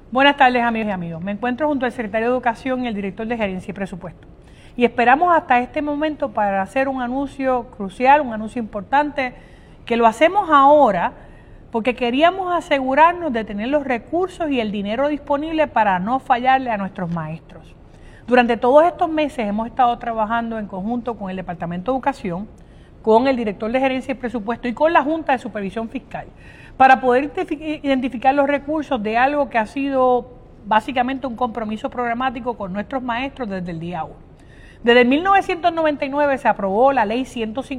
Buenas tardes, amigos y amigos. Me encuentro junto al secretario de Educación y el director de Gerencia y Presupuesto. Y esperamos hasta este momento para hacer un anuncio crucial, un anuncio importante, que lo hacemos ahora porque queríamos asegurarnos de tener los recursos y el dinero disponible para no fallarle a nuestros maestros. Durante todos estos meses hemos estado trabajando en conjunto con el Departamento de Educación, con el director de Gerencia y Presupuesto y con la Junta de Supervisión Fiscal, para poder identificar los recursos de algo que ha sido básicamente un compromiso programático con nuestros maestros desde el día 1. Desde 1999 se aprobó la Ley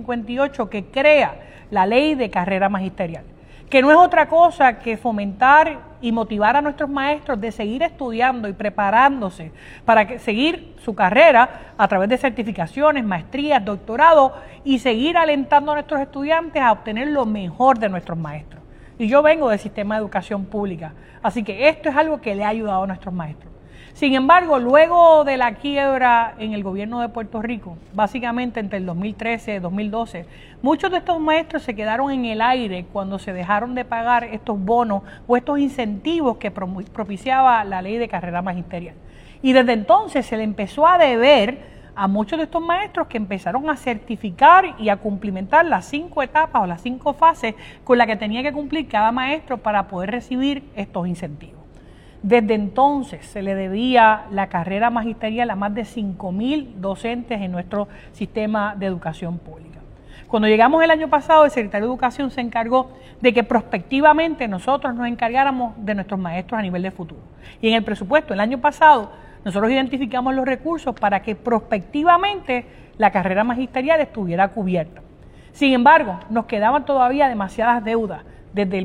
158 que crea la Ley de Carrera Magisterial, que no es otra cosa que fomentar y motivar a nuestros maestros de seguir estudiando y preparándose para seguir su carrera a través de certificaciones, maestrías, doctorado y seguir alentando a nuestros estudiantes a obtener lo mejor de nuestros maestros. Y yo vengo del sistema de educación pública, así que esto es algo que le ha ayudado a nuestros maestros. Sin embargo, luego de la quiebra en el gobierno de Puerto Rico, básicamente entre el 2013 y 2012, muchos de estos maestros se quedaron en el aire cuando se dejaron de pagar estos bonos o estos incentivos que propiciaba la Ley de Carrera Magisterial. Y desde entonces se le empezó a deber a muchos de estos maestros que empezaron a certificar y a cumplimentar las 5 etapas o las 5 fases con las que tenía que cumplir cada maestro para poder recibir estos incentivos. Desde entonces se le debía la carrera magisterial a más de 5,000 docentes en nuestro sistema de educación pública. Cuando llegamos el año pasado, el secretario de Educación se encargó de que prospectivamente nosotros nos encargáramos de nuestros maestros a nivel de futuro. Y en el presupuesto el año pasado nosotros identificamos los recursos para que prospectivamente la carrera magisterial estuviera cubierta. Sin embargo, nos quedaban todavía demasiadas deudas desde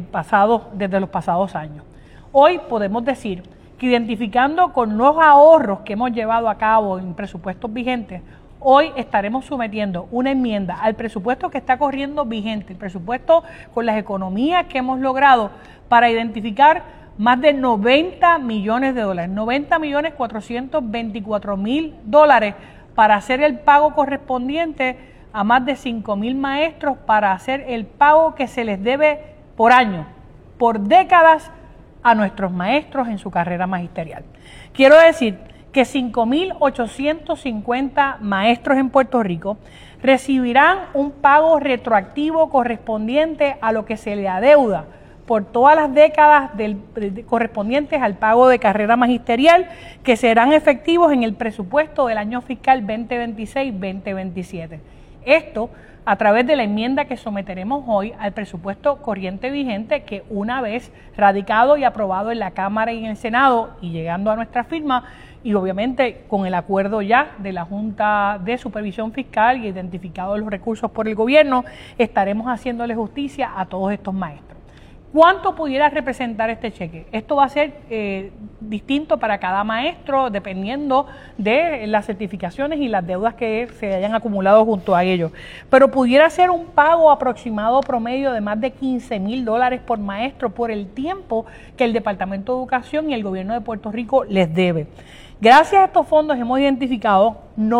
los pasados años. Hoy podemos decir que identificando con los ahorros que hemos llevado a cabo en presupuestos vigentes, hoy estaremos sometiendo una enmienda al presupuesto que está corriendo vigente, el presupuesto con las economías que hemos logrado para identificar más de 90 millones de dólares, 90.424.000 para hacer el pago correspondiente a más de 5,000 maestros para hacer el pago que se les debe por año, por décadas, a nuestros maestros en su carrera magisterial. Quiero decir que 5,850 maestros en Puerto Rico recibirán un pago retroactivo correspondiente a lo que se le adeuda por todas las décadas correspondientes al pago de carrera magisterial, que serán efectivos en el presupuesto del año fiscal 2026-2027. Esto a través de la enmienda que someteremos hoy al presupuesto corriente vigente, que una vez radicado y aprobado en la Cámara y en el Senado y llegando a nuestra firma, y obviamente con el acuerdo ya de la Junta de Supervisión Fiscal y identificados los recursos por el gobierno, estaremos haciéndole justicia a todos estos maestros. ¿Cuánto pudiera representar este cheque? Esto va a ser distinto para cada maestro dependiendo de las certificaciones y las deudas que se hayan acumulado junto a ellos. Pero pudiera ser un pago aproximado promedio de más de $15,000 por maestro por el tiempo que el Departamento de Educación y el Gobierno de Puerto Rico les debe. Gracias a estos fondos hemos identificado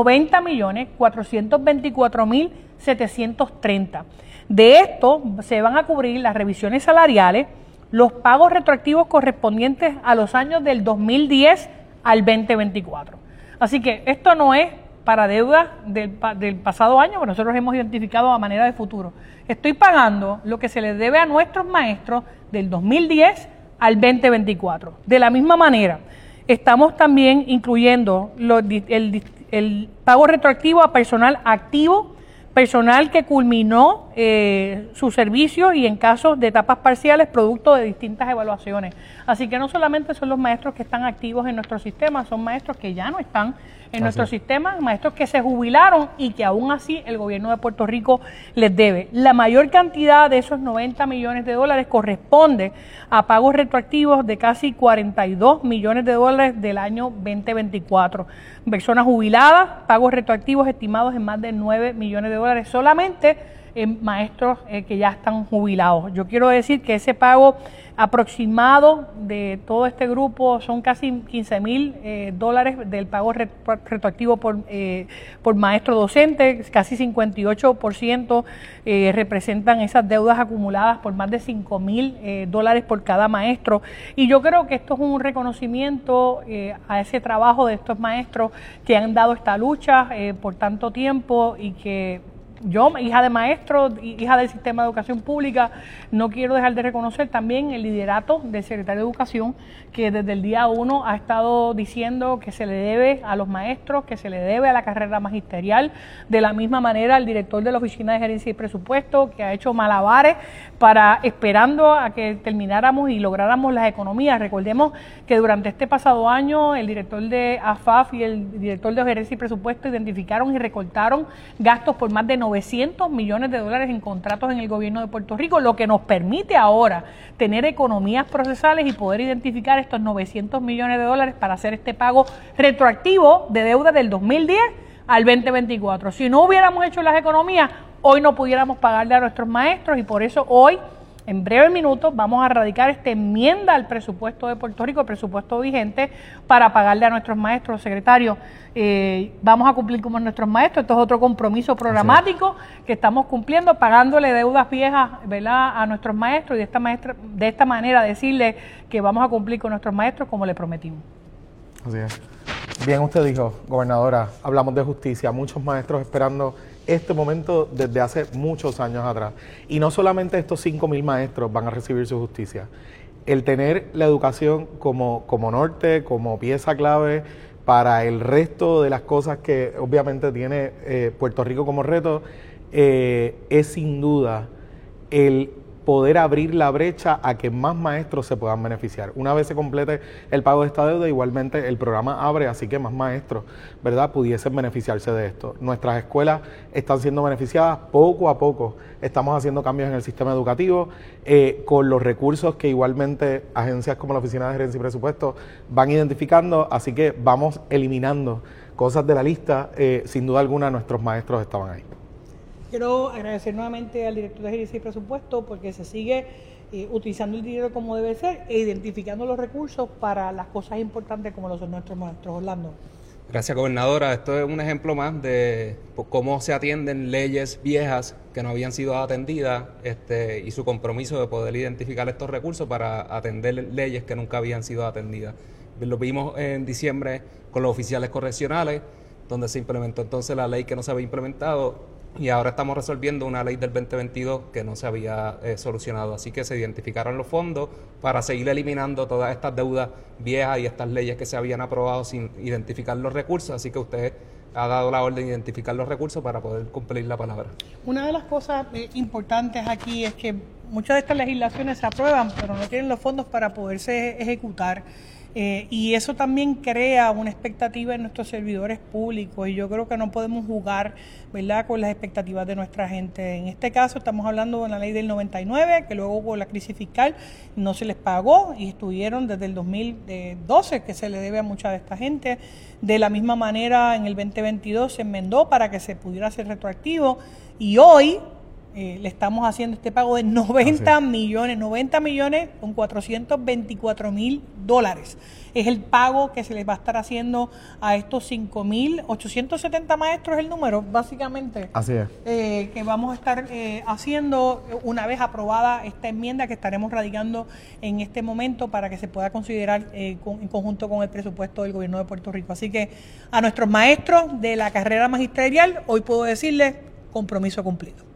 90.424.730. De esto se van a cubrir las revisiones salariales, los pagos retroactivos correspondientes a los años del 2010 al 2024. Así que esto no es para deuda del pasado año, que nosotros hemos identificado a manera de futuro. Estoy pagando lo que se les debe a nuestros maestros del 2010 al 2024. De la misma manera, estamos también incluyendo el pago retroactivo a personal activo, personal que culminó su servicio y en casos de etapas parciales producto de distintas evaluaciones. Así que no solamente son los maestros que están activos en nuestro sistema, son maestros que ya no están en nuestro sistema, maestros que se jubilaron y que aún así el gobierno de Puerto Rico les debe. La mayor cantidad de esos 90 millones de dólares corresponde a pagos retroactivos de casi 42 millones de dólares del año 2024. Personas jubiladas, pagos retroactivos estimados en más de 9 millones de dólares solamente maestros que ya están jubilados. Yo quiero decir que ese pago aproximado de todo este grupo son casi $15,000 del pago retroactivo por maestro docente, casi 58% representan esas deudas acumuladas por más de $5,000 por cada maestro, y yo creo que esto es un reconocimiento a ese trabajo de estos maestros que han dado esta lucha por tanto tiempo, y que yo, hija de maestro, hija del sistema de educación pública, no quiero dejar de reconocer también el liderato del secretario de Educación, que desde el día 1 ha estado diciendo que se le debe a los maestros, que se le debe a la carrera magisterial. De la misma manera, el director de la Oficina de Gerencia y Presupuesto, que ha hecho malabares esperando a que termináramos y lográramos las economías. Recordemos que durante este pasado año, el director de AFAF y el director de Gerencia y Presupuesto identificaron y recortaron gastos por más de $900 millones en contratos en el gobierno de Puerto Rico, lo que nos permite ahora tener economías procesales y poder identificar estos $900 millones para hacer este pago retroactivo de deuda del 2010 al 2024. Si no hubiéramos hecho las economías, hoy no pudiéramos pagarle a nuestros maestros, y por eso hoy, en breves minutos, vamos a radicar esta enmienda al presupuesto de Puerto Rico, el presupuesto vigente, para pagarle a nuestros maestros. Secretario, vamos a cumplir con nuestros maestros. Esto es otro compromiso programático que estamos cumpliendo, pagándole deudas viejas, ¿verdad?, a nuestros maestros, y de esta manera decirle que vamos a cumplir con nuestros maestros como le prometimos. Así es. Bien, usted dijo, gobernadora, hablamos de justicia, muchos maestros esperando este momento desde hace muchos años atrás. Y no solamente estos 5,000 maestros van a recibir su justicia. El tener la educación como norte, como pieza clave para el resto de las cosas que obviamente tiene Puerto Rico como reto, es sin duda el poder abrir la brecha a que más maestros se puedan beneficiar. Una vez se complete el pago de esta deuda, igualmente el programa abre, así que más maestros, ¿verdad?, pudiesen beneficiarse de esto. Nuestras escuelas están siendo beneficiadas poco a poco. Estamos haciendo cambios en el sistema educativo con los recursos que igualmente agencias como la Oficina de Gerencia y Presupuesto van identificando, así que vamos eliminando cosas de la lista. Sin duda alguna nuestros maestros estaban ahí. Quiero agradecer nuevamente al director de Gerencia y Presupuesto porque se sigue utilizando el dinero como debe ser e identificando los recursos para las cosas importantes como lo son nuestros maestros. Orlando. Gracias, gobernadora. Esto es un ejemplo más de cómo se atienden leyes viejas que no habían sido atendidas, y su compromiso de poder identificar estos recursos para atender leyes que nunca habían sido atendidas. Lo vimos en diciembre con los oficiales correccionales, donde se implementó entonces la ley que no se había implementado, y ahora estamos resolviendo una ley del 2022 que no se había solucionado. Así que se identificaron los fondos para seguir eliminando todas estas deudas viejas y estas leyes que se habían aprobado sin identificar los recursos. Así que usted ha dado la orden de identificar los recursos para poder cumplir la palabra. Una de las cosas importantes aquí es que muchas de estas legislaciones se aprueban, pero no tienen los fondos para poderse ejecutar. Y eso también crea una expectativa en nuestros servidores públicos, y yo creo que no podemos jugar, ¿verdad?, con las expectativas de nuestra gente. En este caso estamos hablando de la ley del 99, que luego con la crisis fiscal no se les pagó y estuvieron desde el 2012 que se le debe a mucha de esta gente. De la misma manera, en el 2022 se enmendó para que se pudiera hacer retroactivo, y hoy le estamos haciendo este pago de 90 millones con $424,000. Es el pago que se les va a estar haciendo a estos 5,870 maestros, el número, básicamente. Así es. Que vamos a estar haciendo una vez aprobada esta enmienda que estaremos radicando en este momento para que se pueda considerar en conjunto con el presupuesto del gobierno de Puerto Rico. Así que a nuestros maestros de la carrera magisterial, hoy puedo decirles compromiso cumplido.